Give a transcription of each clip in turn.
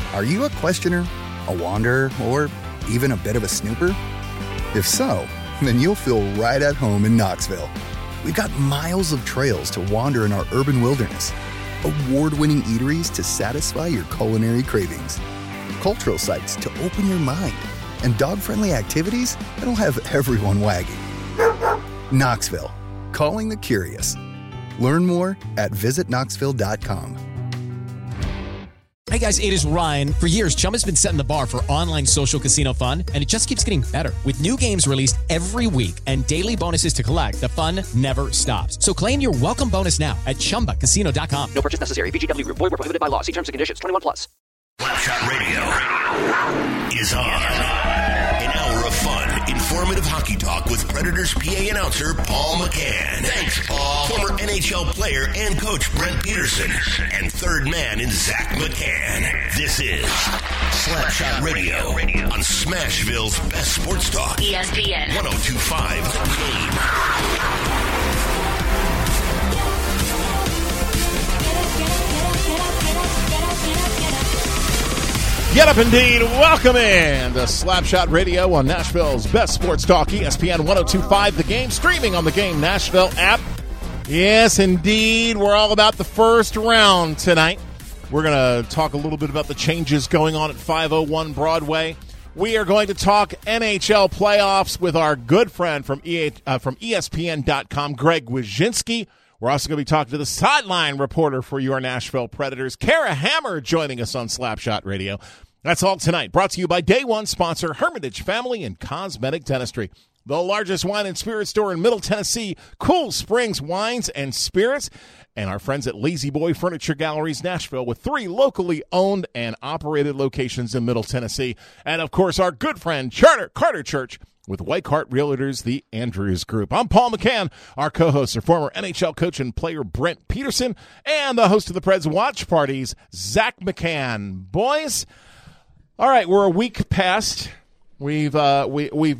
Are you a questioner, a wanderer, or even a bit of a snooper? If so, then you'll feel right at home in Knoxville. We've got miles of trails to wander in our urban wilderness, award-winning eateries to satisfy your culinary cravings, cultural sites to open your mind, and dog-friendly activities that'll have everyone wagging. Knoxville, calling the curious. Learn more at visitknoxville.com. Hey guys, it is Ryan. For years, Chumba's been setting the bar for online social casino fun, and it just keeps getting better. With new games released every week and daily bonuses to collect, the fun never stops. So claim your welcome bonus now at ChumbaCasino.com. No purchase necessary. VGW Group. Void where prohibited by law. See terms and conditions. 21 plus. Slapshot Radio is on. An hour of fun, informative hockey talk with Predators PA announcer Paul McCann. Thanks, Paul. Former NHL player and coach Brent Peterson. And third man in Zach McCann. This is Slapshot Radio on Smashville's best sports talk. ESPN 102.5 The Game. Get up indeed. Welcome in to Slapshot Radio on Nashville's best sports talk, ESPN 102.5 The Game, streaming on the Game Nashville app. Yes, indeed. We're all about the first round tonight. We're going to talk a little bit about the changes going on at 501 Broadway. We are going to talk NHL playoffs with our good friend from ESPN.com, Greg Wyszynski. We're also going to be talking to the sideline reporter for your Nashville Predators, Kara Hammer, joining us on Slapshot Radio. That's all tonight. Brought to you by Day One sponsor, Hermitage Family and Cosmetic Dentistry. The largest wine and spirit store in Middle Tennessee, Cool Springs Wines and Spirits. And our friends at Lazy Boy Furniture Galleries, Nashville, with 3 locally owned and operated locations in Middle Tennessee. And, of course, our good friend, Carter Church, with White Hart Realtors, the Andrews Group. I'm Paul McCann. Our co-hosts are former NHL coach and player Brent Peterson, and the host of the Preds Watch Parties, Zach McCann. Boys, all right, we're a week past. We've done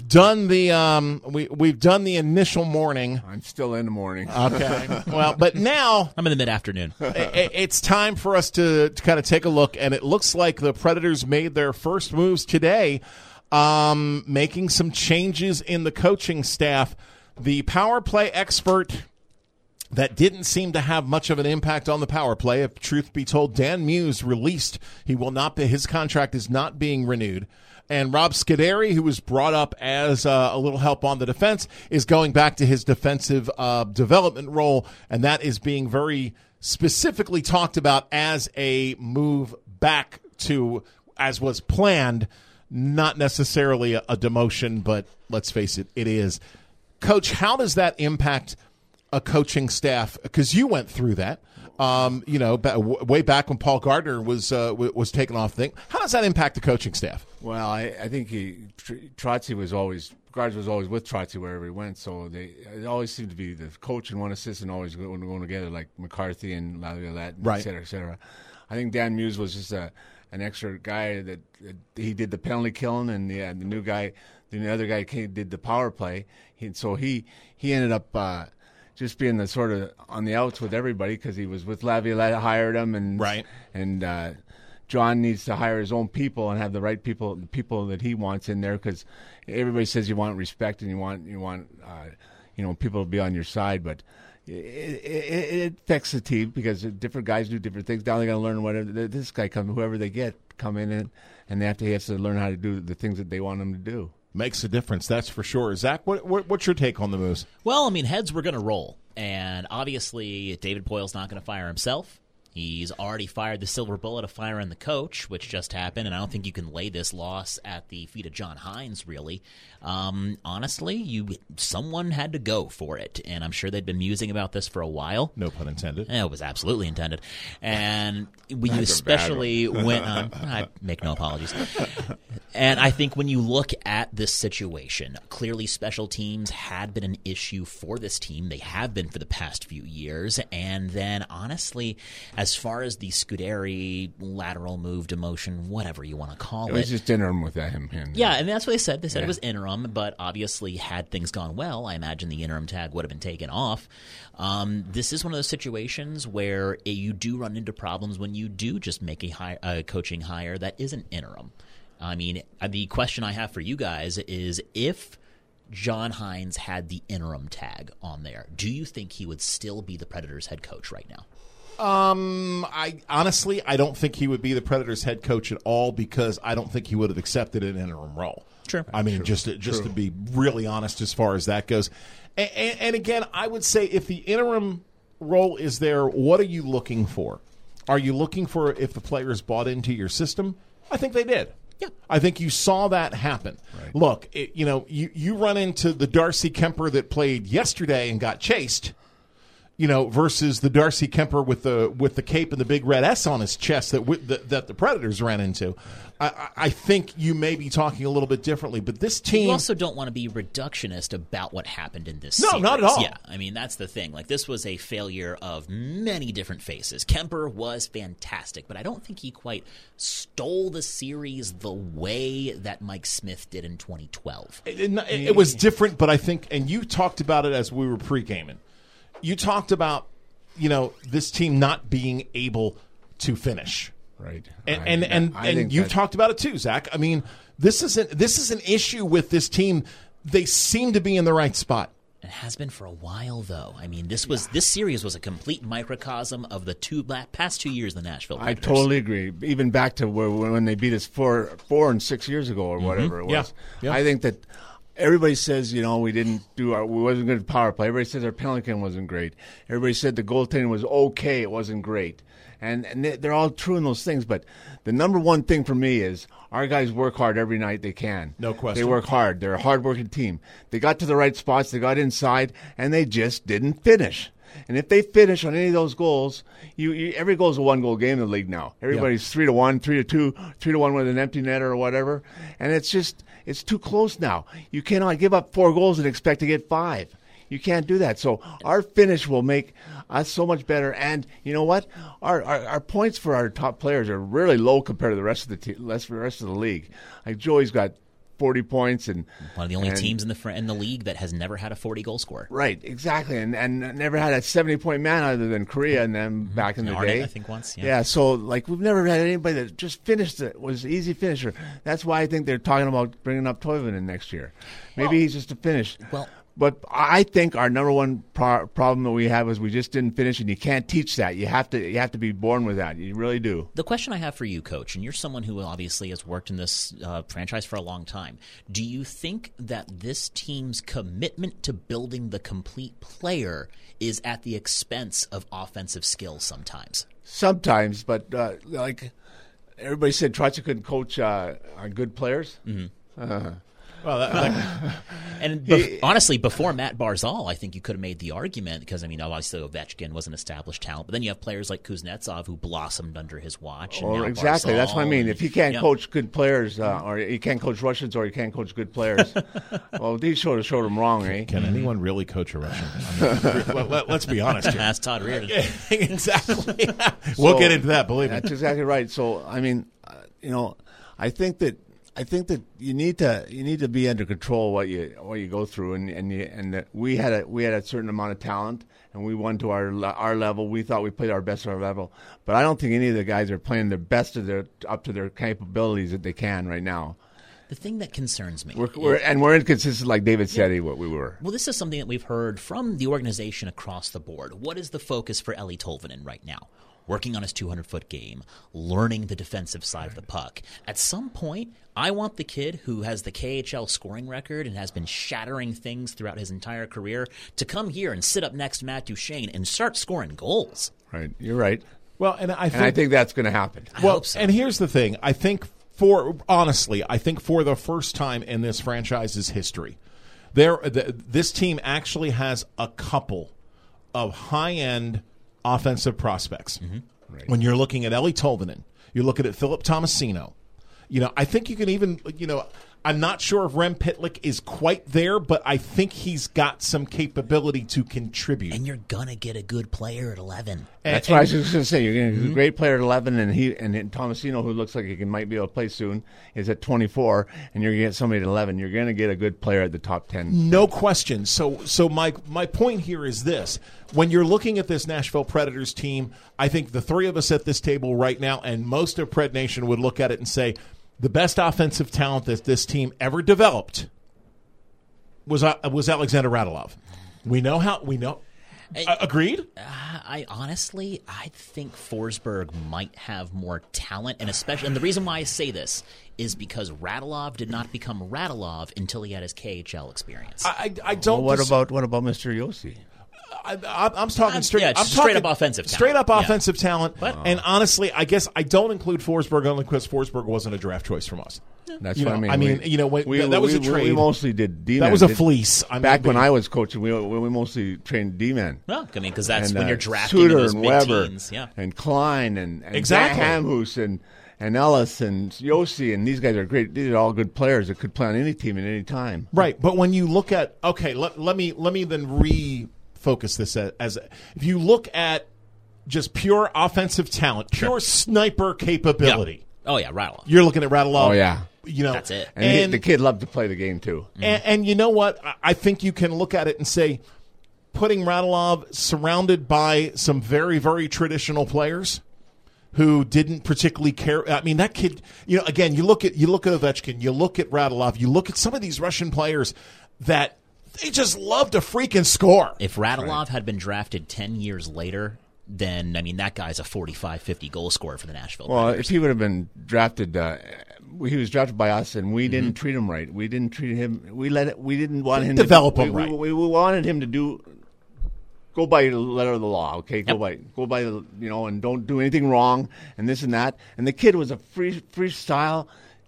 the we've done the initial morning. I'm still in the morning. Okay, well, but now I'm in the mid-afternoon. It's time for us to kind of take a look, and it looks like the Predators made their first moves today. Making some changes in the coaching staff. The power play expert that didn't seem to have much of an impact on the power play, if truth be told, Dan Muse released. He will not be, his contract is not being renewed. And Rob Scuderi, who was brought up as a little help on the defense, is going back to his defensive development role, and that is being very specifically talked about as a move back to, as was planned, not necessarily a demotion, but let's face it, it is. Coach, how does that impact a coaching staff? Because you went through that, way back when Paul Gardner was taken off thing. How does that impact the coaching staff? Well, I think Trotzy was always with Trotzy wherever he went, so it always seemed to be the coach and one assistant always going together, like McCarthy and Laviolette, right, et cetera, et cetera. I think Dan Muse was just an extra guy that he did the penalty killing, and the other guy did the power play. So he ended up just being the sort of on the outs with everybody because he was with Laviolette, hired him, and right. And John needs to hire his own people and have the right people, the people that he wants in there, because everybody says you want respect and you want people to be on your side, but it affects the team because different guys do different things. Now they got to learn whoever they get come in and they have to learn how to do the things that they want them to do. Makes a difference, that's for sure. Zach, what's your take on the moves? Well, I mean, heads were going to roll, and obviously David Poile's not going to fire himself. He's already fired the silver bullet of firing the coach, which just happened, and I don't think you can lay this loss at the feet of John Hines, really. Honestly, someone had to go for it, and I'm sure they'd been musing about this for a while. No pun intended. It was absolutely intended. And when you especially when I make no apologies. And I think when you look at this situation, clearly special teams had been an issue for this team. They have been for the past few years. And then, honestly, as as far as the Scuderi lateral move, demotion, whatever you want to call It was just interim with him. Yeah, and that's what they said. They said it was interim, but obviously had things gone well, I imagine the interim tag would have been taken off. This is one of those situations where you do run into problems when you do just make a coaching hire that isn't interim. I mean, the question I have for you guys is if John Hynes had the interim tag on there, do you think he would still be the Predators head coach right now? I honestly don't think he would be the Predators head coach at all because I don't think he would have accepted an interim role. Sure. I mean, just to be really honest as far as that goes. And again, I would say if the interim role is there, what are you looking for? Are you looking for if the players bought into your system? I think they did. Yeah. I think you saw that happen. Right. Look, you run into the Darcy Kemper that played yesterday and got chased, versus the Darcy Kemper with the cape and the big red S on his chest that the Predators ran into. I think you may be talking a little bit differently, but this team... You also don't want to be reductionist about what happened in this series. No, not at all. Yeah, I mean, that's the thing. Like, this was a failure of many different faces. Kemper was fantastic, but I don't think he quite stole the series the way that Mike Smith did in 2012. It was different, but I think... And you talked about it as we were pre-gaming. You talked about, this team not being able to finish. Right. And you've talked about it too, Zach. I mean, this is an issue with this team. They seem to be in the right spot. It has been for a while, though. I mean, this series was a complete microcosm of the past 2 years of the Nashville Predators. I totally agree. Even back to when they beat us 4 and 6 years ago or whatever it was. Yeah. I think that everybody says, we wasn't good at power play. Everybody says our penalty kill wasn't great. Everybody said the goaltending was okay. It wasn't great. And they're all true in those things. But the number one thing for me is our guys work hard every night they can. No question. They work hard. They're a hard-working team. They got to the right spots. They got inside, and they just didn't finish. And if they finish on any of those goals, every goal is a one-goal game in the league now. Everybody's 3-1, 3-2, 3-1 with an empty netter or whatever. And it's too close now. You cannot give up 4 goals and expect to get 5. You can't do that. So our finish will make us so much better. And you know what? Our points for our top players are really low compared to the rest of the league. Like Joey's got 40 points and one of the only teams in the league that has never had a 40-goal scorer. Right, exactly, and never had a 70-point man other than Korea and them back in the day. I think once. Yeah. So we've never had anybody that just finished it, was an easy finisher. That's why I think they're talking about bringing up Toivonen next year. Maybe he's just a finish. But I think our number one problem that we have is we just didn't finish, and you can't teach that. You have to be born with that. You really do. The question I have for you, Coach, and you're someone who obviously has worked in this franchise for a long time, do you think that this team's commitment to building the complete player is at the expense of offensive skill sometimes? Sometimes, but like everybody said, Trotcha couldn't coach good players. Mm-hmm. Honestly, before Matt Barzal, I think you could have made the argument because, obviously Ovechkin was an established talent, but then you have players like Kuznetsov who blossomed under his watch. And exactly. Barzal, that's what I mean. If he can't coach good players, or he can't coach Russians, or he can't coach good players, well, these showed him wrong, eh? Can anyone really coach a Russian? Let's be honest here. Ask Todd Reardon. Exactly. We'll get into that, believe me. That's exactly right. So, I think that you need to be under control what you go through, and we had a certain amount of talent, and we won to our level. We thought we played our best at our level, but I don't think any of the guys are playing their best up to their capabilities that they can right now. The thing that concerns me, we're inconsistent, like David said, what we were. Well, this is something that we've heard from the organization across the board. What is the focus for Eeli Tolvanen right now? Working on his 200-foot game, learning the defensive side of the puck. At some point, I want the kid who has the KHL scoring record and has been shattering things throughout his entire career to come here and sit up next to Matt Duchene and start scoring goals. Right, you're right. Well, and I think that's going to happen. I hope so. And here's the thing. I think for the first time in this franchise's history, this team actually has a couple of high-end offensive prospects. Mm-hmm. Right. When you're looking at Eeli Tolvanen, you're looking at Philip Tomasino. I think you can even, I'm not sure if Rem Pitlick is quite there, but I think he's got some capability to contribute. And you're going to get a good player at 11. That's what I was just going to say. You're going to get a great player at 11, and Tomasino, who looks like he might be able to play soon, is at 24, and you're going to get somebody at 11. You're going to get a good player at the top 10. No question. So my point here is this. When you're looking at this Nashville Predators team, I think the three of us at this table right now and most of Pred Nation would look at it and say the best offensive talent that this team ever developed was Alexander Radulov. We know. Agreed? I think Forsberg might have more talent, and the reason why I say this is because Radulov did not become Radulov until he had his KHL experience. I don't. Well, what about Mr. Yossi? I'm talking straight. Yeah, I'm straight talking up offensive talent. Straight up offensive Yeah. talent. And honestly, I guess I don't include Forsberg only because Forsberg wasn't a draft choice from us. That's You what know, I mean. that was a trade. We mostly did D-man. That was a fleece. Back when I was coaching, we mostly trained D-man. Well, I mean, because that's and, when you're drafting Suter those and Weber mid-teens. Yeah. and Klein and Exactly. Hamhuis and Ellis and Yossi, and these guys are great. These are all good players that could play on any team at any time. Right, but when you look at let me then refocus this as if you look at just pure offensive talent, pure sniper capability. Oh yeah, Radulov. You're looking at Radulov. Oh yeah. You know, That's it. And the kid loved to play the game too. And you know what? I think you can look at it and say, putting Radulov surrounded by some very, very traditional players who didn't particularly care. I mean, that kid. You know, again, you look at Ovechkin, you look at Radulov, you look at some of these Russian players that they just love to freaking score. If Radulov had been drafted 10 years later, then, I mean, that guy's a 45, 50 goal scorer for the Nashville Predators. If he would have been drafted, he was drafted by us, and we didn't treat him right. We didn't treat him. We didn't want him develop to him right. We wanted him to go by the letter of the law. Okay, go by and don't do anything wrong, and this and that. And the kid was a freestyle.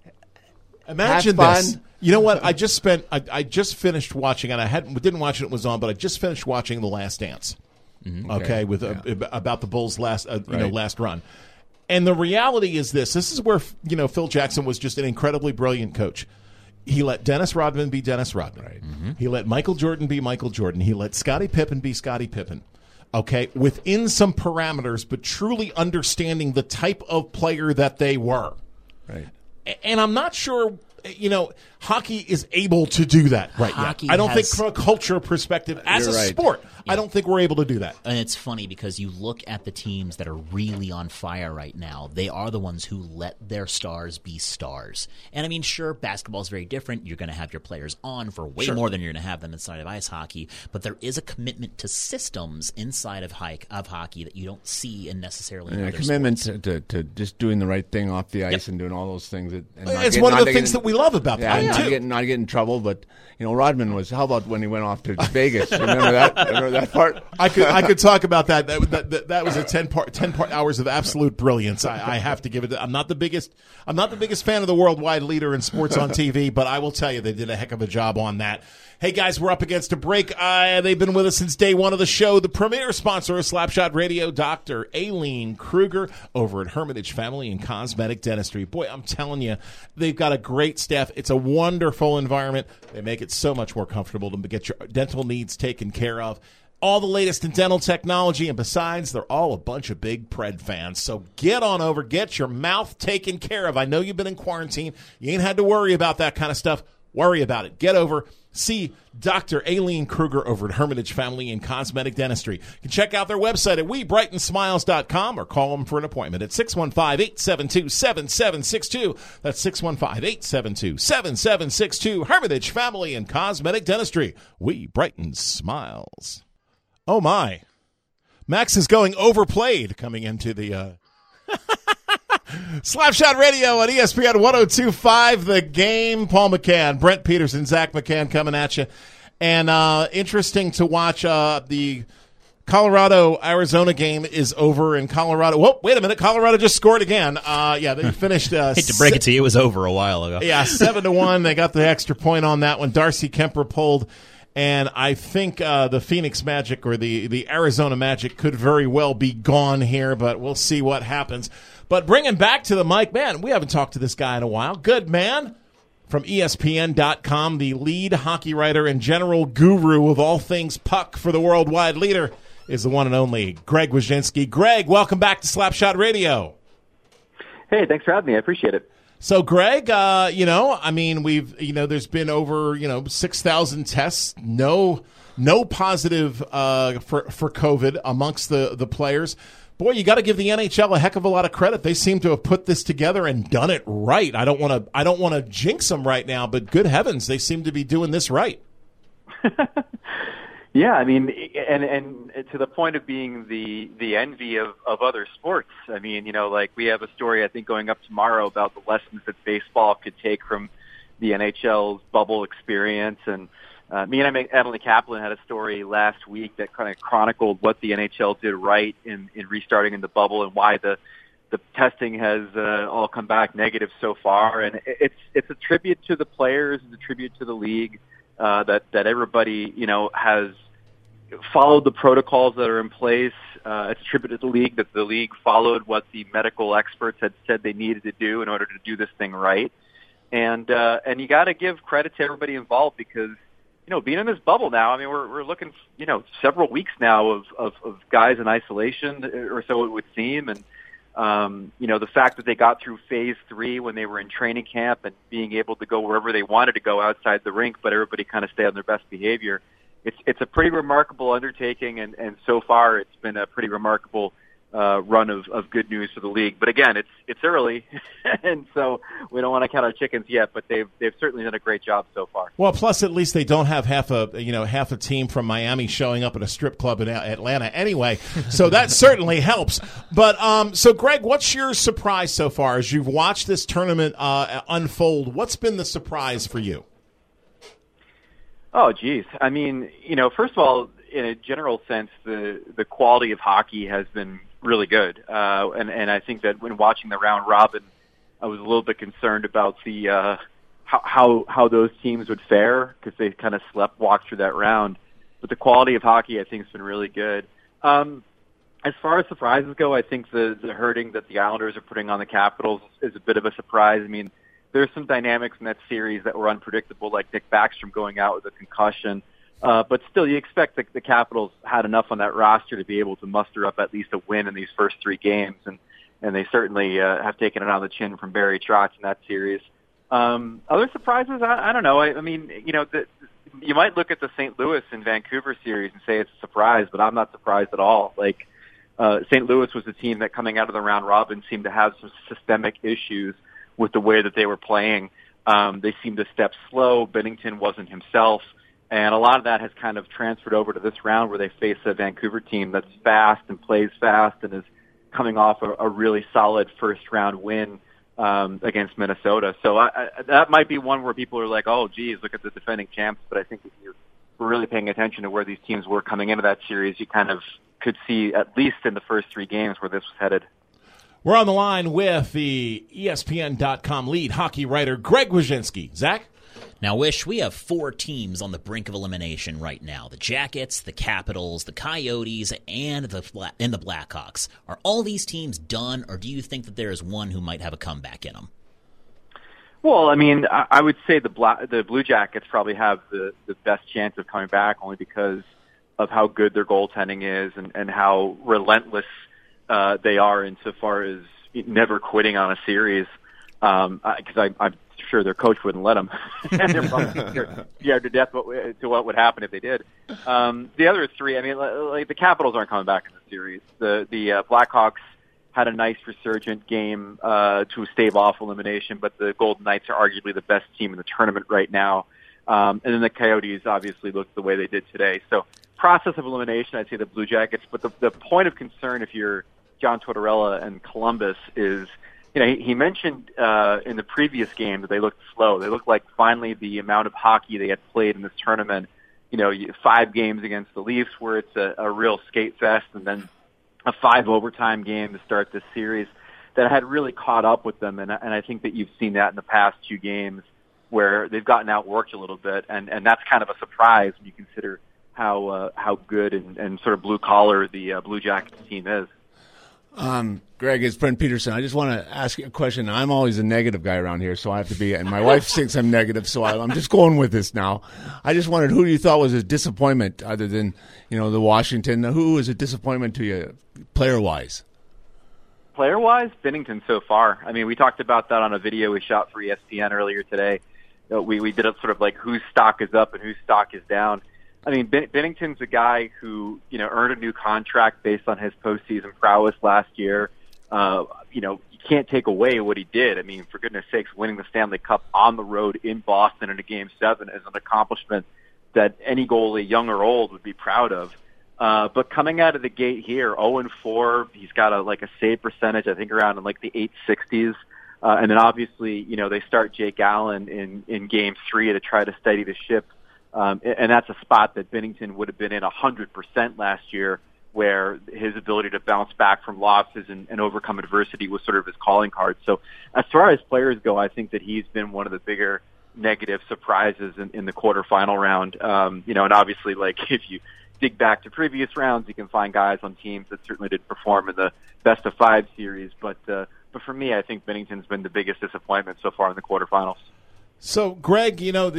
Imagine Have this. fun. You know what? I just finished watching, and I didn't watch it. It was on, but I just finished watching The Last Dance. Okay, with about the Bulls' last run, and the reality is this is where Phil Jackson was just an incredibly brilliant coach. He let Dennis Rodman be Dennis Rodman. Right. He let Michael Jordan be Michael Jordan. He let Scottie Pippen be Scottie Pippen. Okay, within some parameters, but truly understanding the type of player that they were. Right. And I'm not sure. Hockey is able to do that right now. I don't think from a culture perspective, as a sport, I don't think we're able to do that. And it's funny because you look at the teams that are really on fire right now. They are the ones who let their stars be stars. And I mean, sure, basketball is very different. You're going to have your players on for way more than you're going to have them inside of ice hockey. But there is a commitment to systems inside of hockey that you don't see in necessarily in other commitment sports. to just doing the right thing off the ice and doing all those things. It's one of the things that we love about that. Not get in trouble, but Rodman was. How about when he went off to Vegas? Remember that part? I could talk about that. That was a 10 hours of absolute brilliance. I have to give it. I'm not the biggest fan of the worldwide leader in sports on TV, but I will tell you they did a heck of a job on that. Hey guys, we're up against a break. They've been with us since day one of the show. The premier sponsor of Slapshot Radio, Dr. Aileen Kruger over at Hermitage Family and Cosmetic Dentistry. Boy, I'm telling you, they've got a great staff. It's a wonderful environment. They make it so much more comfortable to get your dental needs taken care of. All the latest in dental technology, and besides, they're all a bunch of big Pred fans. So get on over, get your mouth taken care of. I know you've been in quarantine. You ain't had to worry about that kind of stuff. Worry about it. Get over. See Dr. Aileen Kruger over at Hermitage Family and Cosmetic Dentistry. You can check out their website at WeBrightenSmiles.com or call them for an appointment at 615-872-7762. That's 615-872-7762. Hermitage Family and Cosmetic Dentistry. We brighten smiles. Oh, my. Max is going overplayed coming into the Slapshot Radio on ESPN 102.5 The Game. Paul McCann, Brent Peterson, Zach McCann coming at you. And interesting to watch the Colorado-Arizona game is over in Colorado. Whoa, wait a minute. Colorado just scored again. They finished. Hate to break it to you, it was over a while ago. Yeah, 7-1. They got the extra point on that one. Darcy Kemper pulled. And I think the Phoenix Magic or the Arizona Magic could very well be gone here, but we'll see what happens. But bringing back to the mic, man, we haven't talked to this guy in a while. Good man. From ESPN.com, the lead hockey writer and general guru of all things puck for the worldwide leader is the one and only Greg Wyshynski. Greg, welcome back to Slapshot Radio. Hey, thanks for having me. I appreciate it. So, Greg, there's been over, 6,000 tests, no positive for COVID amongst the players. Boy, you got to give the NHL a heck of a lot of credit. They seem to have put this together and done it right. I don't want to jinx them right now, but good heavens, they seem to be doing this right. Yeah, I mean, and to the point of being the envy of other sports. I mean, we have a story, I think, going up tomorrow about the lessons that baseball could take from the NHL's bubble experience. And me and Emily Kaplan had a story last week that kind of chronicled what the NHL did right in restarting in the bubble and why the testing has all come back negative so far. And it's a tribute to the players, it's a tribute to the league. That everybody, has followed the protocols that are in place. It's a tribute to the league that the league followed what the medical experts had said they needed to do in order to do this thing right. And you got to give credit to everybody involved because, being in this bubble now, I mean, we're looking, several weeks now of guys in isolation or so it would seem. And, the fact that they got through phase 3 when they were in training camp and being able to go wherever they wanted to go outside the rink, but everybody kind of stay on their best behavior. It's a pretty remarkable undertaking, and so far it's been a pretty remarkable run of good news for the league. But again, it's early, and so we don't want to count our chickens yet. But they've certainly done a great job so far. Well, plus at least they don't have half a team from Miami showing up at a strip club in Atlanta anyway. So that certainly helps. But so Greg, what's your surprise so far as you've watched this tournament unfold? What's been the surprise for you? Oh, geez. I mean, first of all, in a general sense, the quality of hockey has been really good. And I think that when watching the round robin, I was a little bit concerned about the how those teams would fare because they kind of walked through that round. But the quality of hockey, I think, has been really good. As far as surprises go, I think the hurting that the Islanders are putting on the Capitals is a bit of a surprise. I mean, there's some dynamics in that series that were unpredictable, like Nick Backstrom going out with a concussion. But still, you expect the Capitals had enough on that roster to be able to muster up at least a win in these first 3 games, and they certainly have taken it on the chin from Barry Trotz in that series. Other surprises? I don't know. I mean, you might look at the St. Louis and Vancouver series and say it's a surprise, but I'm not surprised at all. Like, St. Louis was a team that coming out of the round robin seemed to have some systemic issues with the way that they were playing. They seemed to step slow. Binnington wasn't himself. And a lot of that has kind of transferred over to this round where they face a Vancouver team that's fast and plays fast and is coming off a really solid first-round win against Minnesota. So that might be one where people are like, oh, geez, look at the defending champs. But I think if you're really paying attention to where these teams were coming into that series, you kind of could see, at least in the first 3 games, where this was headed. We're on the line with the ESPN.com lead hockey writer, Greg Wyshynski. Zach? Now, Wish, we have 4 teams on the brink of elimination right now. The Jackets, the Capitals, the Coyotes, and the Blackhawks. Are all these teams done, or do you think that there is one who might have a comeback in them? Well, I mean, I would say the Blue Jackets probably have the best chance of coming back only because of how good their goaltending is and how relentless they are insofar as never quitting on a series. Because I'm sure their coach wouldn't let them. They're probably scared to death to what would happen if they did. The other 3, I mean, like the Capitals aren't coming back in the series. The Blackhawks had a nice resurgent game to stave off elimination, but the Golden Knights are arguably the best team in the tournament right now. And then the Coyotes obviously looked the way they did today. So process of elimination, I'd say the Blue Jackets. But the point of concern if you're John Tortorella and Columbus is, he mentioned in the previous game that they looked slow. They looked like finally the amount of hockey they had played in this tournament, 5 games against the Leafs where it's a real skate fest, and then a 5 overtime game to start this series that had really caught up with them. And I think that you've seen that in the past 2 games where they've gotten outworked a little bit. And that's kind of a surprise when you consider how good and sort of blue collar the Blue Jackets team is. Greg, it's Brent Peterson. I just want to ask you a question. I'm always a negative guy around here, so I have to be, and my wife thinks I'm negative, so I'm just going with this now. I just wondered who you thought was a disappointment other than, the Washington. Who was a disappointment to you player-wise? Player-wise, Binnington so far. I mean, we talked about that on a video we shot for ESPN earlier today. We did it sort of like whose stock is up and whose stock is down. I mean, Binnington's a guy who, earned a new contract based on his postseason prowess last year. You can't take away what he did. I mean, for goodness sakes, winning the Stanley Cup on the road in Boston in a Game 7 is an accomplishment that any goalie, young or old, would be proud of. But coming out of the gate here, 0-4, he's got a save percentage, I think, around in the 860s. And then obviously, they start Jake Allen in Game 3 to try to steady the ship. And that's a spot that Binnington would have been in 100% last year, where his ability to bounce back from losses and overcome adversity was sort of his calling card. So as far as players go, I think that he's been one of the bigger negative surprises in the quarterfinal round. And obviously, if you dig back to previous rounds, you can find guys on teams that certainly did perform in the best-of-5 series. But for me, I think Binnington's been the biggest disappointment so far in the quarterfinals. So, Greg,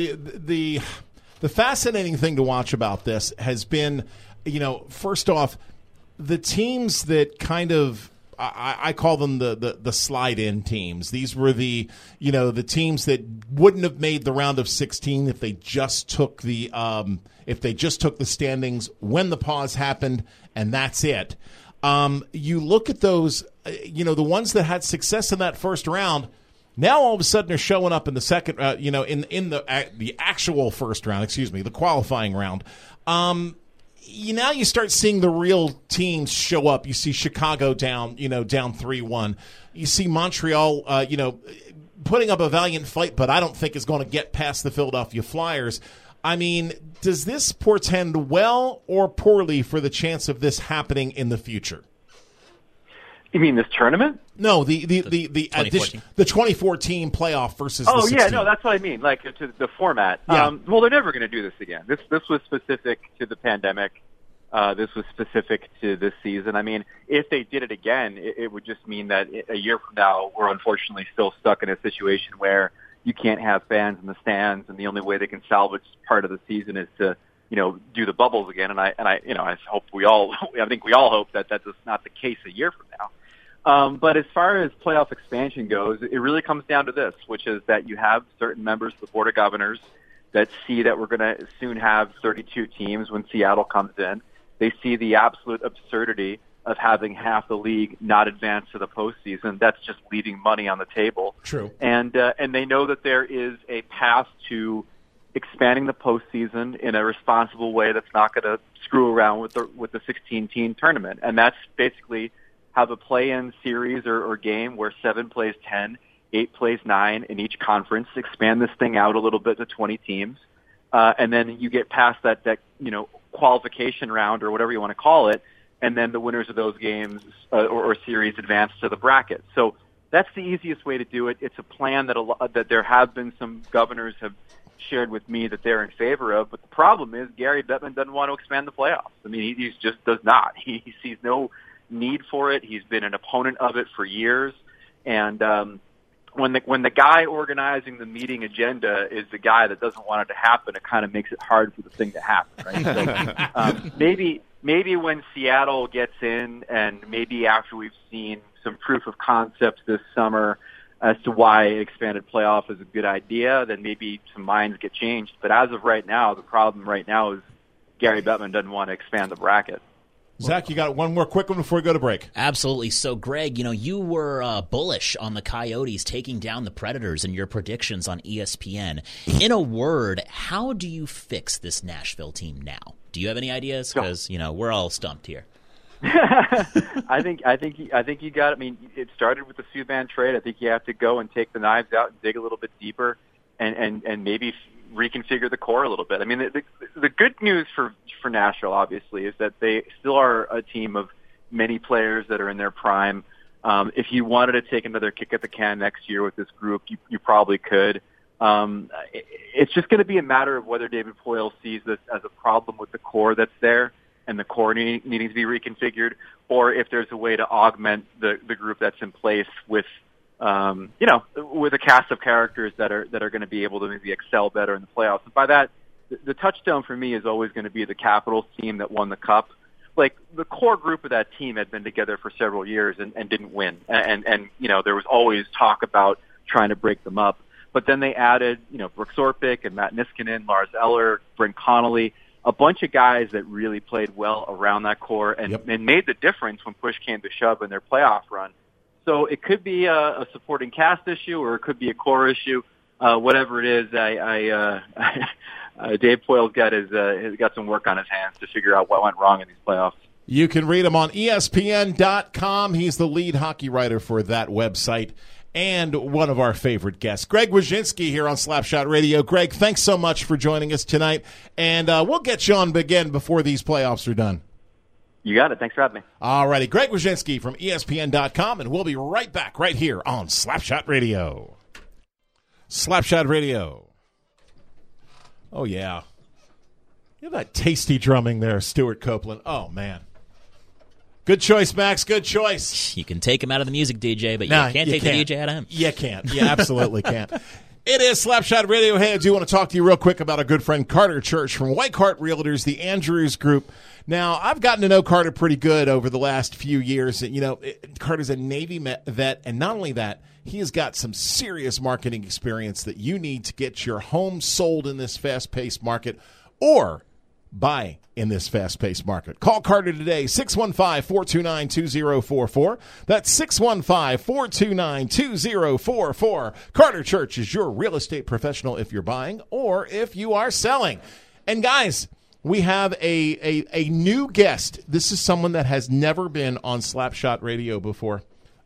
the fascinating thing to watch about this has been, first off, the teams that kind of, I call them the slide-in teams. These were the teams that wouldn't have made the round of 16 if they just took the standings when the pause happened, and that's it. You look at those, the ones that had success in that first round. Now all of a sudden they're showing up in the second, in the actual first round, the qualifying round. Now you start seeing the real teams show up. You see Chicago down 3-1. You see Montreal, putting up a valiant fight, but I don't think is going to get past the Philadelphia Flyers. I mean, does this portend well or poorly for the chance of this happening in the future? You mean this tournament? No, the 2014 playoff versus the 16. Yeah, no, that's what I mean, to the format. Yeah. Well, they're never going to do this again. This was specific to the pandemic. This was specific to this season. I mean, if they did it again, it would just mean that a year from now, we're unfortunately still stuck in a situation where you can't have fans in the stands, and the only way they can salvage part of the season is to, do the bubbles again. And I hope I think we all hope that that's not the case a year from now. But as far as playoff expansion goes, it really comes down to this, which is that you have certain members of the Board of Governors that see that we're going to soon have 32 teams when Seattle comes in. They see the absolute absurdity of having half the league not advance to the postseason. That's just leaving money on the table. True. And they know that there is a path to expanding the postseason in a responsible way that's not going to screw around with the 16-team tournament. And that's basically have a play-in series or game where 7 plays 10, 8 plays 9 in each conference, expand this thing out a little bit to 20 teams, and then you get past that qualification round or whatever you want to call it, and then the winners of those games or series advance to the bracket. So that's the easiest way to do it. It's a plan that there have been some governors have shared with me that they're in favor of, but the problem is Gary Bettman doesn't want to expand the playoffs. I mean, he just does not. He sees no need for it. He's been an opponent of it for years, and when the guy organizing the meeting agenda is the guy that doesn't want it to happen, it kind of makes it hard for the thing to happen, right? So maybe when Seattle gets in, and maybe after we've seen some proof of concept this summer as to why an expanded playoff is a good idea, then maybe some minds get changed. But as of right now, the problem right now is Gary Bettman doesn't want to expand the bracket. Zach, you got one more quick one before we go to break. Absolutely. So, Greg, you were bullish on the Coyotes taking down the Predators in your predictions on ESPN. In a word, how do you fix this Nashville team now? Do you have any ideas? Because we're all stumped here. I think you got. I mean, it started with the Subban trade. I think you have to go and take the knives out and dig a little bit deeper, and maybe reconfigure the core a little bit. I mean, the good news for Nashville, obviously, is that they still are a team of many players that are in their prime. If you wanted to take another kick at the can next year with this group, you probably could. It's just going to be a matter of whether David Poile sees this as a problem with the core that's there, and the core needing to be reconfigured, or if there's a way to augment the group that's in place with, with a cast of characters that are going to be able to maybe excel better in the playoffs. And by that, the touchstone for me is always going to be the Capitals team that won the Cup. Like, the core group of that team had been together for several years and didn't win. And there was always talk about trying to break them up. But then they added, Brooks Orpik and Matt Niskanen, Lars Eller, Brent Connolly, a bunch of guys that really played well around that core and made the difference when push came to shove in their playoff run. So it could be a supporting cast issue, or it could be a core issue. Whatever it is, Dave Poyle's has got some work on his hands to figure out what went wrong in these playoffs. You can read him on ESPN.com. He's the lead hockey writer for that website and one of our favorite guests, Greg Wyshynski, here on Slapshot Radio. Greg, thanks so much for joining us tonight, and we'll get you on again before these playoffs are done. You got it. Thanks for having me. All righty. Greg Wyshynski from ESPN.com, and we'll be right back right here on Slapshot Radio. Slapshot Radio. Oh, yeah. You have that tasty drumming there, Stuart Copeland. Oh, man. Good choice, Max. Good choice. You can take him out of the music, DJ, but you can't take the DJ out of him. You can't. You absolutely can't. It is Slapshot Radio. Hey, I do want to talk to you real quick about our good friend Carter Church from White Hart Realtors, the Andrews Group. Now, I've gotten to know Carter pretty good over the last few years. Carter's a Navy vet, and not only that, he has got some serious marketing experience that you need to get your home sold in this fast-paced market or buy in this fast-paced market. Call Carter today, 615-429-2044. That's 615-429-2044. Carter Church is your real estate professional if you're buying or if you are selling. And guys, we have a new guest. This is someone that has never been on Slapshot Radio before.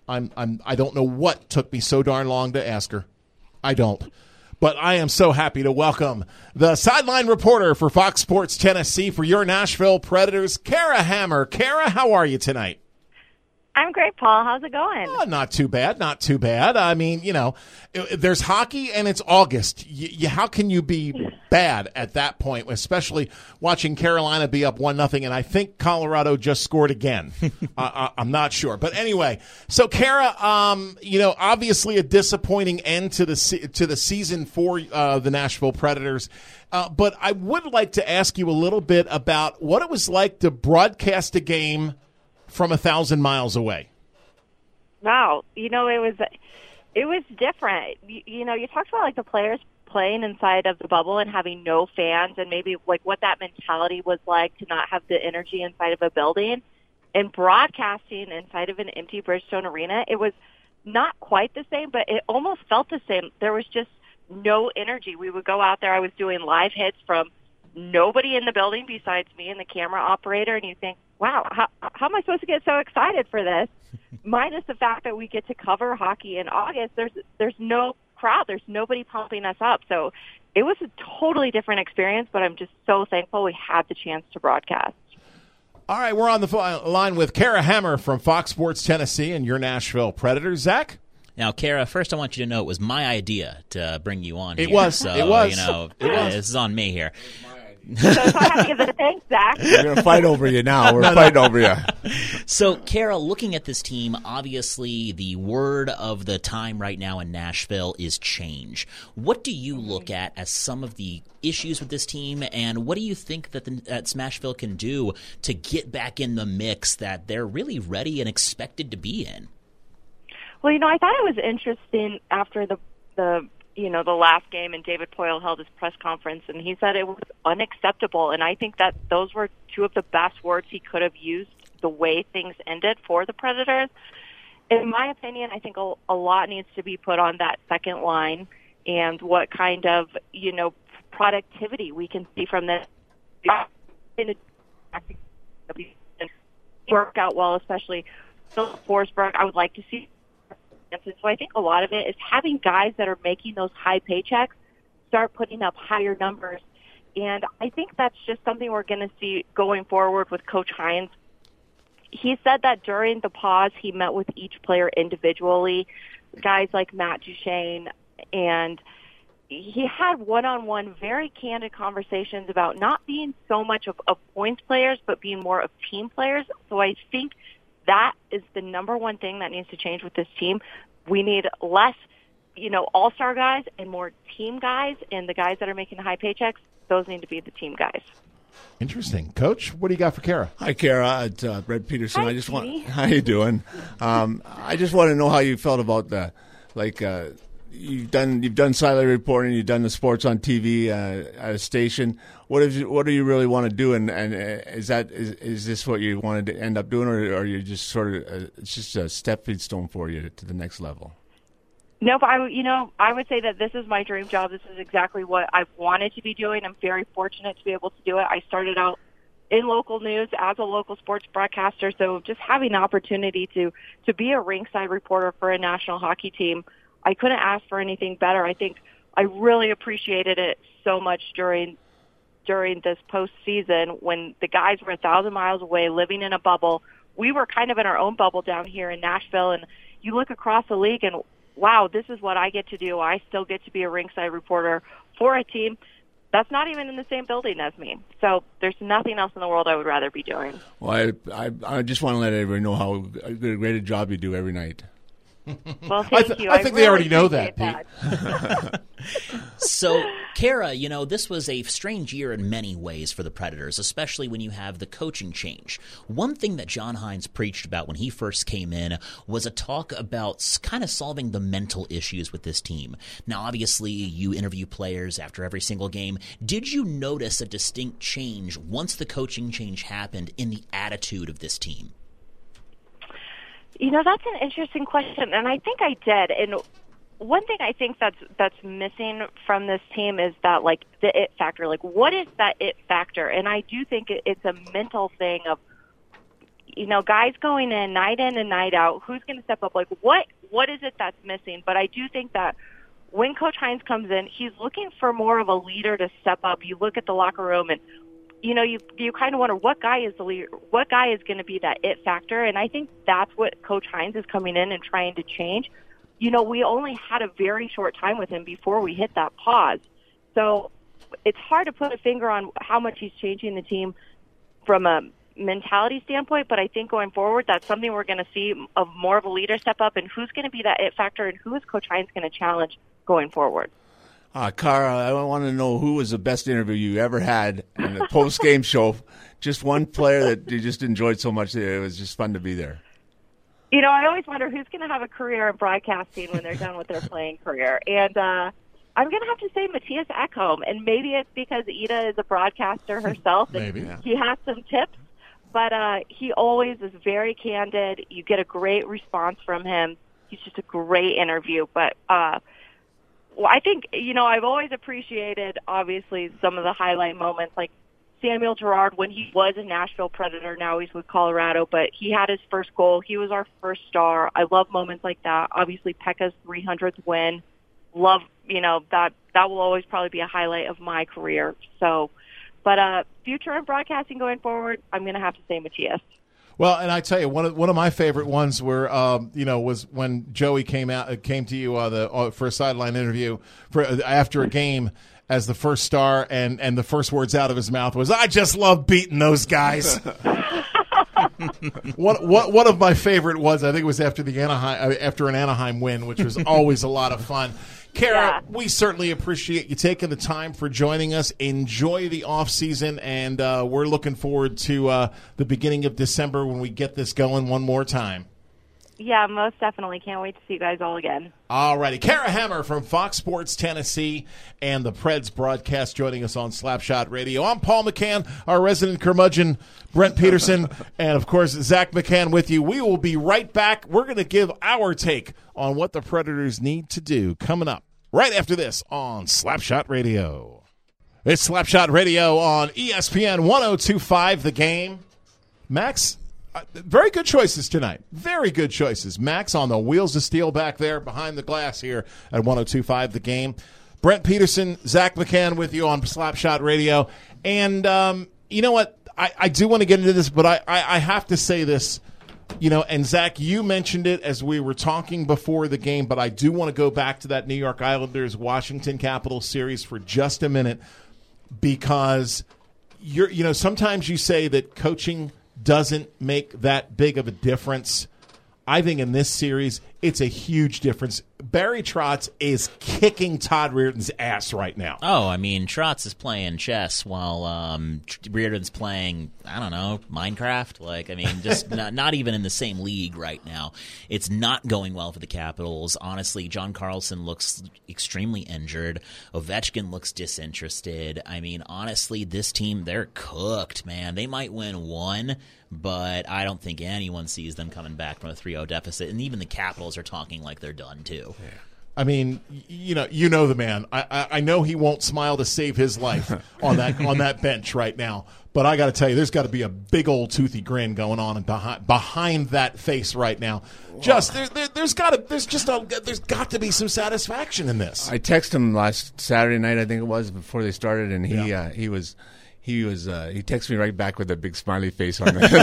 I don't know what took me so darn long to ask her. I don't. But I am so happy to welcome the sideline reporter for Fox Sports Tennessee for your Nashville Predators, Kara Hammer. Kara, how are you tonight? I'm great, Paul. How's it going? Oh, not too bad, not too bad. I mean, there's hockey and it's August. How can you be bad at that point, especially watching Carolina be up 1-0, and I think Colorado just scored again. I'm not sure. But anyway, so Kara, obviously a disappointing end to the season for the Nashville Predators. But I would like to ask you a little bit about what it was like to broadcast a game from 1,000 miles away. Wow, it was different. You talked about like the players playing inside of the bubble and having no fans, and maybe like what that mentality was like to not have the energy inside of a building, and broadcasting inside of an empty Bridgestone Arena. It was not quite the same, but it almost felt the same. There was just no energy. We would go out there. I was doing live hits from nobody in the building besides me and the camera operator, and you think, wow, how am I supposed to get so excited for this? Minus the fact that we get to cover hockey in August, there's no crowd. There's nobody pumping us up. So it was a totally different experience, but I'm just so thankful we had the chance to broadcast. All right, we're on the line with Kara Hammer from Fox Sports Tennessee and your Nashville Predators. Zach? Now, Kara, first I want you to know it was my idea to bring you on here. It was. So, it was. This is on me here. So if I have to give the thanks, Zach. We're going to fight over you now. We're fighting over you. So, Kara, looking at this team, obviously the word of the time right now in Nashville is change. What do you look at as some of the issues with this team, and what do you think that Smashville can do to get back in the mix that they're really ready and expected to be in? Well, I thought it was interesting after the last game, and David Poyle held his press conference, and he said it was unacceptable. And I think that those were two of the best words he could have used, the way things ended for the Predators. In my opinion, I think a lot needs to be put on that second line and what kind of, productivity we can see from this. Work out well, especially Phil Forsberg. I would like to see. So I think a lot of it is having guys that are making those high paychecks start putting up higher numbers. And I think that's just something we're going to see going forward with Coach Hines. He said that during the pause, he met with each player individually, guys like Matt Duchene and he had one-on-one, very candid conversations about not being so much of points players, but being more of team players. So I think that is the number one thing that needs to change with this team. We need less, all-star guys and more team guys, and the guys that are making high paychecks, those need to be the team guys. Interesting. Coach, what do you got for Kara? Hi, Kara. It's Brett Peterson. Hi, how you doing? I just want to know how you felt about you've done sideline reporting, you've done the sports on TV at a station. What do you really want to do? And is this what you wanted to end up doing, or are you just sort of it's just a stepping stone for you to the next level? No, but I would say that this is my dream job. This is exactly what I've wanted to be doing. I'm very fortunate to be able to do it. I started out in local news as a local sports broadcaster, so just having the opportunity to be a ringside reporter for a national hockey team, I couldn't ask for anything better. I think I really appreciated it so much during this postseason when the guys were 1,000 miles away, living in a bubble. We were kind of in our own bubble down here in Nashville, and you look across the league and, wow, this is what I get to do. I still get to be a ringside reporter for a team that's not even in the same building as me. So there's nothing else in the world I would rather be doing. Well, I just want to let everybody know how great a job you do every night. Well, thank you. I think they already know that, Pete. So, Kara, this was a strange year in many ways for the Predators, especially when you have the coaching change. One thing that John Hynes preached about when he first came in was a talk about kind of solving the mental issues with this team. Now, obviously, you interview players after every single game. Did you notice a distinct change once the coaching change happened in the attitude of this team? That's an interesting question, and I think I did. And one thing I think that's missing from this team is that, the it factor. What is that it factor? And I do think it's a mental thing of, guys going in and night out. Who's going to step up? What is it that's missing? But I do think that when Coach Hynes comes in, he's looking for more of a leader to step up. You look at the locker room and, you kind of wonder what guy is the leader, what guy is going to be that it factor, and I think that's what Coach Hynes is coming in and trying to change. We only had a very short time with him before we hit that pause, so it's hard to put a finger on how much he's changing the team from a mentality standpoint, but I think going forward, that's something we're going to see of more of a leader step up, and who's going to be that it factor, and who is Coach Hynes going to challenge going forward. Kara, I want to know who was the best interview you ever had in the post-game show. Just one player that you just enjoyed so much that it was just fun to be there. I always wonder who's going to have a career in broadcasting when they're done with their playing career. And I'm going to have to say Matthias Ekholm. And maybe it's because Ida is a broadcaster herself. Maybe. And he has some tips. But he always is very candid. You get a great response from him. He's just a great interview. But I think, I've always appreciated, obviously, some of the highlight moments, like Samuel Girard when he was a Nashville Predator. Now he's with Colorado, but he had his first goal. He was our first star. I love moments like that. Obviously, Pekka's 300th win. Love, that will always probably be a highlight of my career. So, but future in broadcasting going forward, I'm going to have to say Matthias. Well, and I tell you, one of my favorite ones were, was when Joey came to you for a sideline interview after a game as the first star, and the first words out of his mouth was, "I just love beating those guys." One of my favorite ones, I think, was after an Anaheim win, which was always a lot of fun. Kara, we certainly appreciate you taking the time for joining us. Enjoy the off season, and we're looking forward to the beginning of December when we get this going one more time. Yeah, most definitely. Can't wait to see you guys all again. All righty. Kara Hammer from Fox Sports Tennessee and the Preds broadcast joining us on Slapshot Radio. I'm Paul McCann, our resident curmudgeon, Brent Peterson, and, of course, Zach McCann with you. We will be right back. We're going to give our take on what the Predators need to do coming up right after this on Slapshot Radio. It's Slapshot Radio on ESPN 102.5 The Game. Max, very good choices tonight. Very good choices. Max on the wheels of steel back there behind the glass here at 102.5 The Game. Brent Peterson, Zach McCann with you on Slapshot Radio. And you know what? I do want to get into this, but I have to say this And Zach, you mentioned it as we were talking before the game, but I do want to go back to that New York Islanders-Washington Capitals series for just a minute, because sometimes you say that coaching doesn't make that big of a difference. I think in this series, it's a huge difference. Barry Trotz is kicking Todd Reirden's ass right now. Oh, I mean, Trotz is playing chess while Reirden's playing, I don't know, Minecraft. Like, I mean, just not even in the same league right now. It's not going well for the Capitals. Honestly, John Carlson looks extremely injured. Ovechkin looks disinterested. I mean, honestly, this team, they're cooked, man. They might win one, but I don't think anyone sees them coming back from a 3-0 deficit. And even the Capitals are talking like they're done, too. Yeah. I mean, you know the man. I know he won't smile to save his life on that bench right now. But I got to tell you, there's got to be a big old toothy grin going on behind that face right now. Just there's got to be some satisfaction in this. I texted him last Saturday night, I think it was, before they started, and he texted me right back with a big smiley face on it.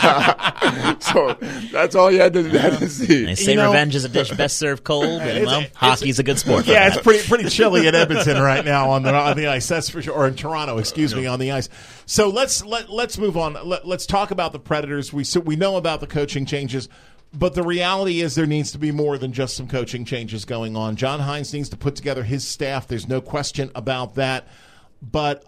So that's all you had to see. They say revenge is a dish best served cold, and hockey's a good sport. Yeah, it's pretty chilly in Edmonton right now on the ice. That's for sure. Or in Toronto, excuse me, on the ice. So let's move on. Let's talk about the Predators. We know about the coaching changes. But the reality is there needs to be more than just some coaching changes going on. John Hynes needs to put together his staff. There's no question about that. But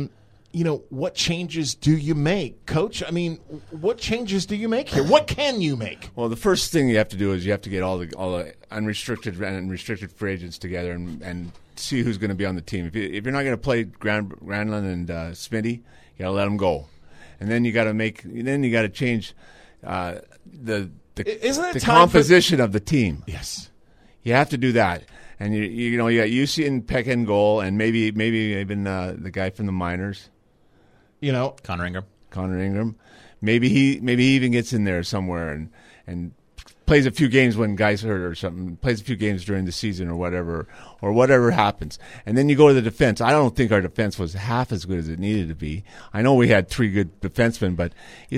what changes do you make, Coach? I mean, what changes do you make here? What can you make? Well, the first thing you have to do is you have to get all the unrestricted and restricted free agents together and see who's going to be on the team. If you're not going to play Granlund and Smitty, you got to let them go, and then you got to change the composition of the team. Yes, you have to do that. And you got UC and Peck in goal, and maybe even the guy from the minors. Connor Ingram. Maybe he even gets in there somewhere and plays a few games when guys hurt or something. Plays a few games during the season or whatever happens. And then you go to the defense. I don't think our defense was half as good as it needed to be. I know we had 3 good defensemen, but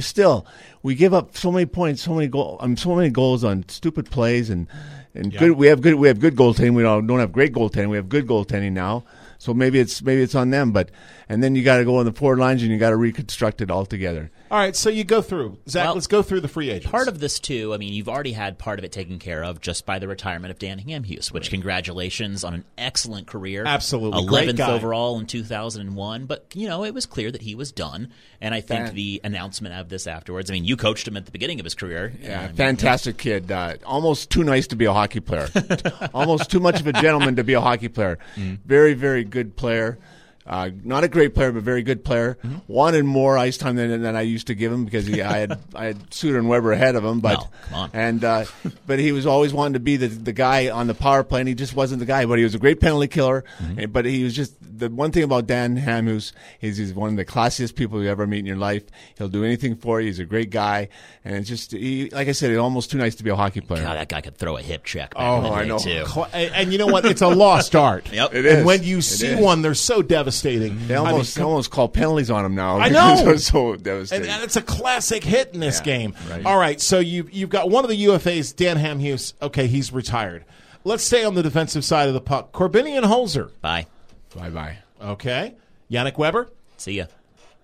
we give up so many points, so many goals on stupid plays and good. We have good goaltending. We don't have great goaltending. We have good goaltending now. So maybe it's on them, and then you got to go on the forward lines and you got to reconstruct it all together. All right, so you go through. Zach, let's go through the free agents. Part of this, too, I mean, you've already had part of it taken care of just by the retirement of Dan Hamhuis, which congratulations on an excellent career. Absolutely. 11th overall in 2001. But, it was clear that he was done. And I think the announcement of this afterwards, I mean, you coached him at the beginning of his career. Yeah, fantastic kid. Almost too nice to be a hockey player. Almost too much of a gentleman to be a hockey player. Very, very good player. Not a great player, but very good player. Wanted more ice time than I used to give him because I had Suter and Weber ahead of him. But come on. But he was always wanting to be the guy on the power play, and he just wasn't the guy. But he was a great penalty killer. But he was just the one thing about Dan Hamhuis is he's one of the classiest people you ever meet in your life. He'll do anything for you. He's a great guy, and it's just like I said, he's almost too nice to be a hockey player. God, that guy could throw a hip check. I know. Too. And you know what? It's a lost art. Yep. It is. And when you see one, they're so devastating. They almost call penalties on him now. I know. They're so devastating. And it's a classic hit in this game. Right. All right, so you've got one of the UFAs, Dan Hamhuis. Okay, he's retired. Let's stay on the defensive side of the puck. Corbinian Holzer. Bye. Bye-bye. Okay. Yannick Weber. See ya.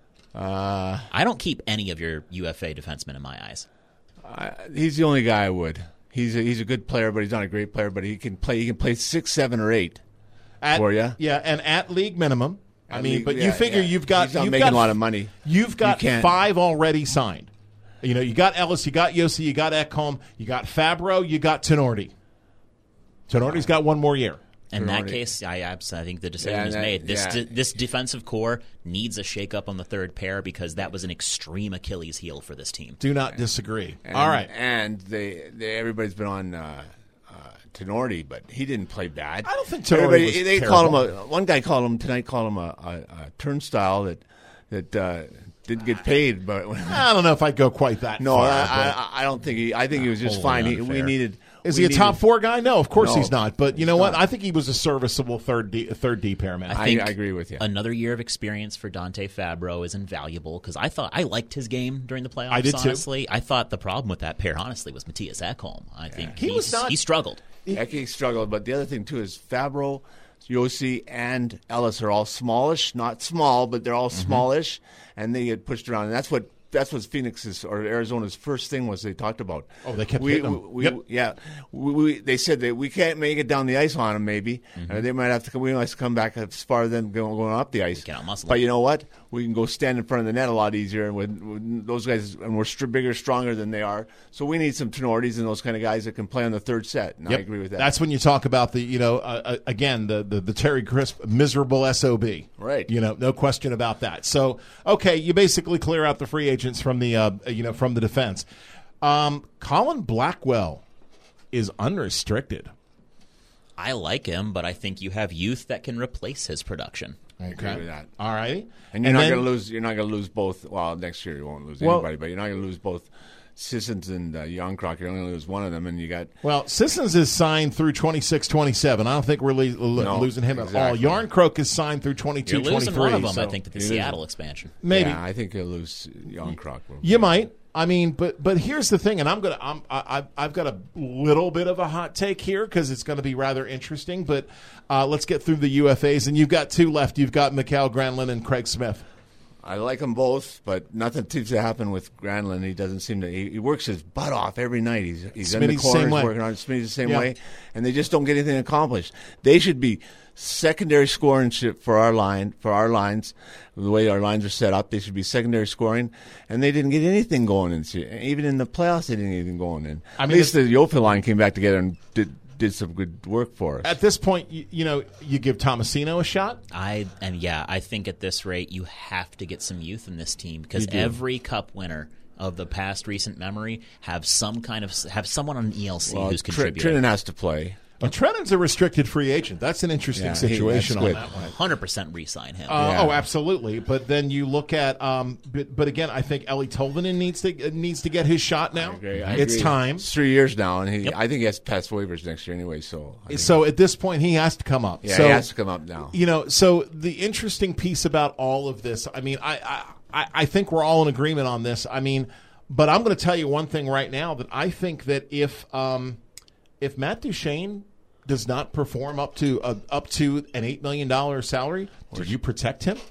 I don't keep any of your UFA defensemen in my eyes. He's the only guy I would. He's a good player, but he's not a great player. But he can play 6, 7, or 8 for you. Yeah, and at league minimum. You figure you've got he's not making a lot of money. You've got 5 already signed. You got Ellis, you got Yossi, you got Ekholm, you got Fabro, you got Tenorti. Tenorti's got 1 more year. In that case, I think the decision is made. This defensive core needs a shakeup on the third pair because that was an extreme Achilles heel for this team. Do not disagree. All right. And everybody's been on Tenorti, but he didn't play bad. I don't think Tenorti was terrible. Called him one guy called him a turnstile that didn't get paid. But I don't know if I'd go quite that far. I don't think I think he was just fine. We Is he a top 4 guy? No, of course No, he's not. But you know what? not. I think he was a serviceable third D pair man. I think I agree with you. Another year of experience for Dante Fabro is invaluable because I liked his game during the playoffs. I did too. Honestly, I thought the problem with that pair, honestly, was Matthias Ekholm. I think He struggled. Eke struggled, but the other thing too is Fabro, Yossi, and Ellis are all smallish, not small, but they're all smallish, and they get pushed around, and that's what Phoenix's or Arizona's first thing was they talked about. Oh, they kept hitting them. Yeah. They said that we can't make it down the ice on them, maybe. They might have to we might have to come back as far as them going up the ice. Get out muscle. But you know what? We can go stand in front of the net a lot easier with those guys, and we're bigger, stronger than they are. So we need some Tenordis and those kind of guys that can play on the third set. And I agree with that. That's when you talk about the, again, the Terry Crisp miserable SOB. Right. No question about that. So, okay, you basically clear out the free agents from the, from the defense. Colin Blackwell is unrestricted. I like him, but I think you have youth that can replace his production. I agree with that. All righty. And you're not going to lose. You're not going to lose both. Well, next year you won't lose anybody, but you're not going to lose both Sissons and Youngcroc. You're only going to lose one of them, and you got. Well, Sissons is signed through 26-27. I don't think we're losing him exactly. at all. Yarncroke is signed through 22-23. You're losing one of them, so I think, to the Seattle expansion. Maybe. Yeah, I think you'll lose Youngcroc. You might. I mean, but here's the thing, and I've got a little bit of a hot take here because it's going to be rather interesting. But let's get through the UFAs, and you've got 2 left. You've got Mikael Granlund and Craig Smith. I like them both, but nothing seems to happen with Granlund. He doesn't seem to. He works his butt off every night. He's in the corners working on Smitty's the same way, and they just don't get anything accomplished. They should be secondary scoring for our lines. The way our lines are set up, they should be secondary scoring, and they didn't get anything going. Even in the playoffs, they didn't get anything going. And at least the Yofa line came back together and did some good work for us. At this point, you give Tomasino a shot. I think at this rate you have to get some youth in this team because every Cup winner of the past recent memory have someone on an ELC who's contributing. Trinan has to play. Well, Trennan's a restricted free agent. That's an interesting situation on that one. 100% re-sign him. Oh, absolutely. But then you look at, but again, I think Ellie Tolvanen needs to get his shot now. I it's agree. time. It's 3 years now, and I think he has to pass waivers next year anyway. So at this point, he has to come up. Yeah, so, he has to come up now. So the interesting piece about all of this, I mean, I think we're all in agreement on this. I mean, but I'm going to tell you one thing right now that I think that if Matt Duchene does not perform up to an $8 million salary, do you protect him?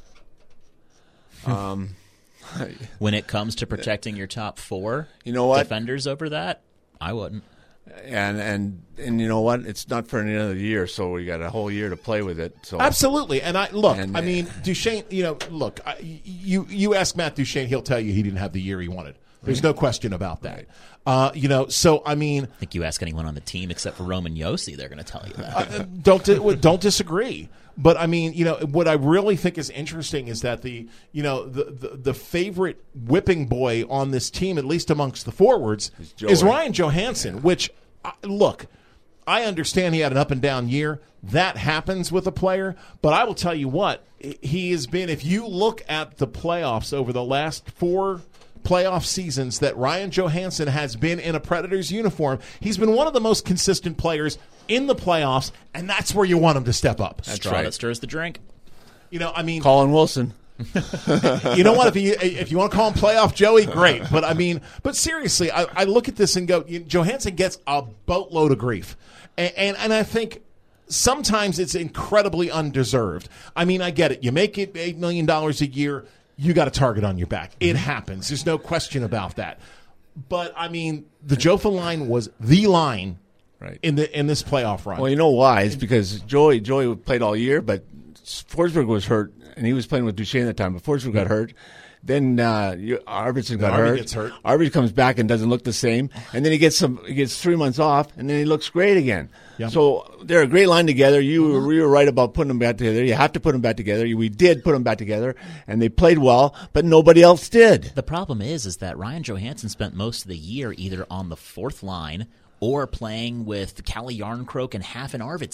When it comes to protecting your top 4 defenders over that, I wouldn't. And you know what? It's not for another year, so we got a whole year to play with it. So absolutely. And I mean, Duchene. You ask Matt Duchene, he'll tell you he didn't have the year he wanted. There's no question about that. So I mean, I think you ask anyone on the team except for Roman Josi, they're going to tell you that. Don't disagree. But I mean, what I really think is interesting is that the favorite whipping boy on this team, at least amongst the forwards, is Ryan Johansson. Which, look, I understand he had an up and down year. That happens with a player. But I will tell you what, he has been. If you look at the playoffs over the last 4 playoff seasons that Ryan Johansson has been in a Predators uniform, he's been one of the most consistent players in the playoffs, and that's where you want him to step up. That's right. That stirs the drink. Colin Wilson. You know what? If you want to call him playoff Joey, great. But seriously, I look at this and go, Johansson gets a boatload of grief, and I think sometimes it's incredibly undeserved. I mean, I get it. You make it $8 million a year. You got a target on your back. It happens. There's no question about that. But I mean, the Jofa line was the line in this playoff run. Well, you know why? It's because Joey played all year, but Forsberg was hurt, and he was playing with Duchene at the time. But Forsberg got hurt. Then Arvidsson got hurt. Gets hurt. Arvidsson comes back and doesn't look the same. And then he gets 3 months off, and then he looks great again. Yep. So they're a great line together. You were right about putting them back together. You have to put them back together. We did put them back together, and they played well, but nobody else did. The problem is that Ryan Johansson spent most of the year either on the 4th line or playing with Calle Yarncroke and Half and Arvidsson.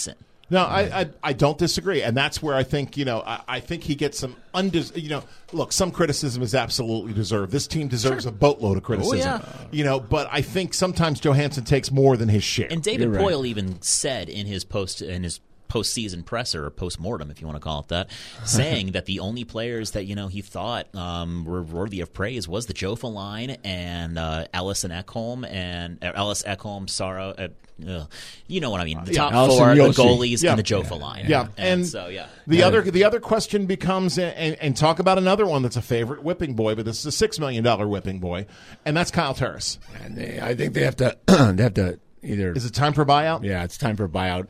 No, I don't disagree, and that's where I think I think he gets some look, some criticism is absolutely deserved. This team deserves a boatload of criticism. Oh, yeah. But I think sometimes Johansson takes more than his share. And David Poile even said in his postseason presser, or postmortem, if you want to call it that, saying that the only players that he thought were worthy of praise was the Jofa line and Ellis Ekholm, Sara. You know what I mean? The top four, the goalies, and the Jofa line. Yeah, and so the other question becomes, and talk about another one that's a favorite whipping boy, but this is a $6 million whipping boy, and that's Kyle Turris. And I think they have to. Either is it time for buyout? Yeah, it's time for buyout.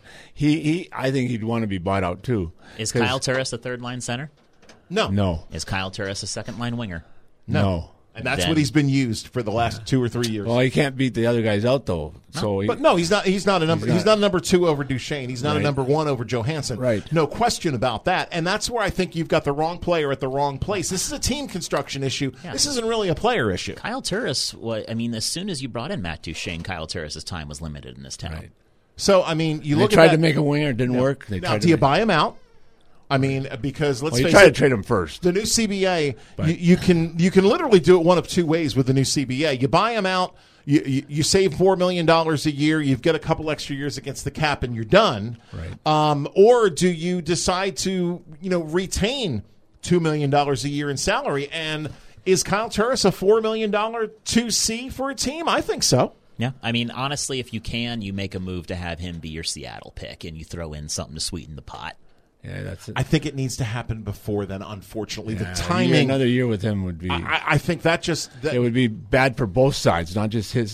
I think he'd want to be bought out too. Is Kyle Turris a third line center? No. Is Kyle Turris a second line winger? No. And that's what he's been used for the last 2 or 3 years. Well, he can't beat the other guys out though. No. So he's not a number 2 over Duchesne. He's not a number 1 over Johansson. Right. No question about that. And that's where I think you've got the wrong player at the wrong place. This is a team construction issue. Yeah. This isn't really a player issue. Kyle Turris, as soon as you brought in Matt Duchesne, Kyle Turris' time was limited in this town. Right. So they tried to make a winger, it didn't work. Now, do you buy him out? Because let's face it, try to trade him first. The new CBA, you can literally do it one of 2 ways with the new CBA. You buy him out, you save $4 million a year, you've got a couple extra years against the cap, and you're done. Right. Or do you decide to retain $2 million a year in salary? And is Kyle Turris a $4 million 2C for a team? I think so. Yeah, honestly, if you can, you make a move to have him be your Seattle pick, and you throw in something to sweeten the pot. Yeah, that's it. I think it needs to happen before then. Unfortunately, the timing. Another year with him would be. I think it would be bad for both sides, not just his.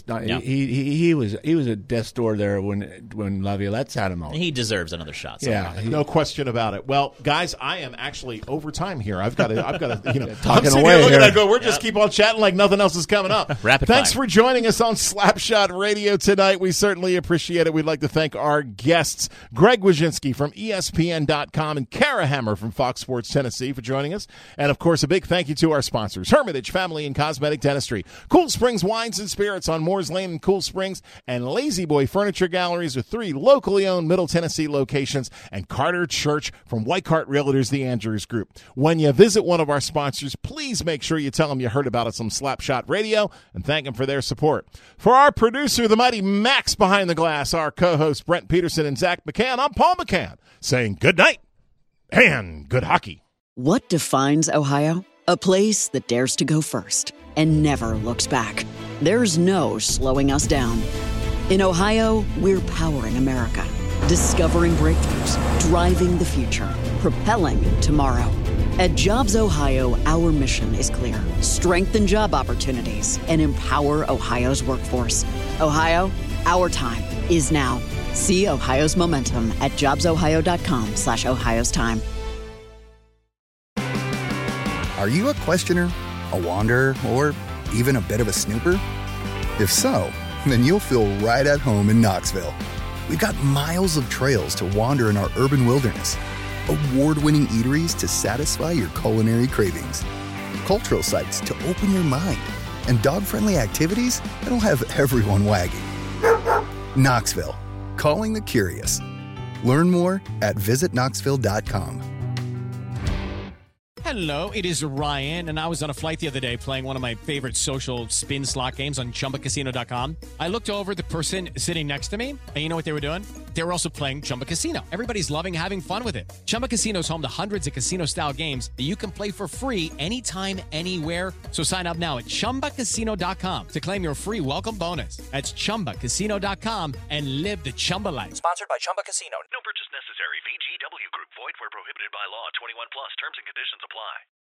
He was a death's door there when Laviolette's had him out. He deserves another shot. No question about it. Well, guys, I am actually over time here. I've got to. Talking I'm away here looking here. at go. We're just keep on chatting like nothing else is coming up. Thanks for joining us on Slapshot Radio tonight. We certainly appreciate it. We'd like to thank our guests, Greg Wyszynski from ESPN.com. And Kara Hammer from Fox Sports Tennessee for joining us. And, of course, a big thank you to our sponsors, Hermitage Family and Cosmetic Dentistry, Cool Springs Wines and Spirits on Moores Lane in Cool Springs, and Lazy Boy Furniture Galleries with 3 locally owned Middle Tennessee locations, and Carter Church from White Cart Realtors, the Andrews Group. When you visit one of our sponsors, please make sure you tell them you heard about us on Slapshot Radio and thank them for their support. For our producer, the mighty Max behind the glass, our co-hosts Brent Peterson and Zach McCann, I'm Paul McCann saying good night and good hockey. What defines Ohio? A place that dares to go first and never looks back. There's no slowing us down. In Ohio, we're powering America, discovering breakthroughs, driving the future, propelling tomorrow. At Jobs Ohio, our mission is clear: strengthen job opportunities and empower Ohio's workforce. Ohio, our time is now. See Ohio's momentum at jobsohio.com/Ohio's time. Are you a questioner, a wanderer, or even a bit of a snooper? If so, then you'll feel right at home in Knoxville. We've got miles of trails to wander in our urban wilderness, award-winning eateries to satisfy your culinary cravings, cultural sites to open your mind, and dog-friendly activities that'll have everyone wagging. Knoxville, calling the curious. Learn more at visitknoxville.com. Hello, it is Ryan, and I was on a flight the other day playing one of my favorite social spin slot games on ChumbaCasino.com. I looked over at the person sitting next to me, and you know what they were doing? They were also playing Chumba Casino. Everybody's loving having fun with it. Chumba Casino is home to hundreds of casino-style games that you can play for free anytime, anywhere. So sign up now at ChumbaCasino.com to claim your free welcome bonus. That's ChumbaCasino.com and live the Chumba life. Sponsored by Chumba Casino. No purchase necessary. VGW Group. Void where prohibited by law. 21 plus. Terms and conditions apply.